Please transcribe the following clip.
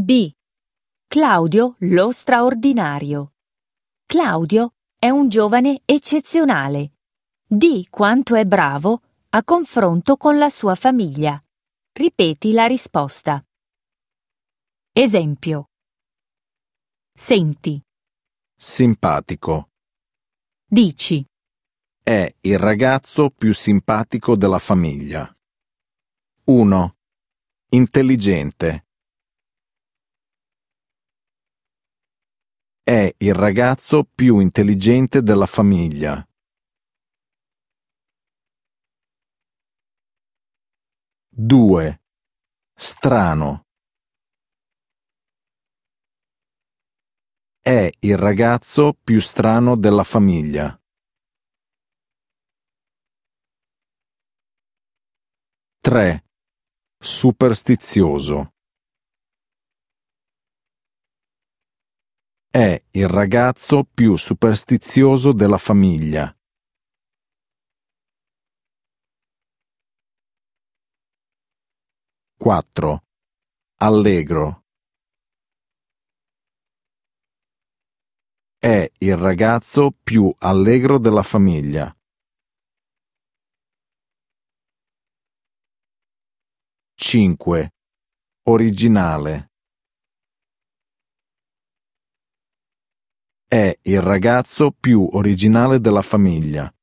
B. Claudio lo straordinario. Claudio è un giovane eccezionale. Di quanto è bravo a confronto con la sua famiglia. Ripeti la risposta. Esempio. Senti. Simpatico. Dici. È il ragazzo più simpatico della famiglia. 1. Intelligente. È il ragazzo più intelligente della famiglia. 2. Strano. È il ragazzo più strano della famiglia. 3. Superstizioso. È il ragazzo più superstizioso della famiglia. 4. Allegro. È il ragazzo più allegro della famiglia. 5. Originale. È il ragazzo più originale della famiglia.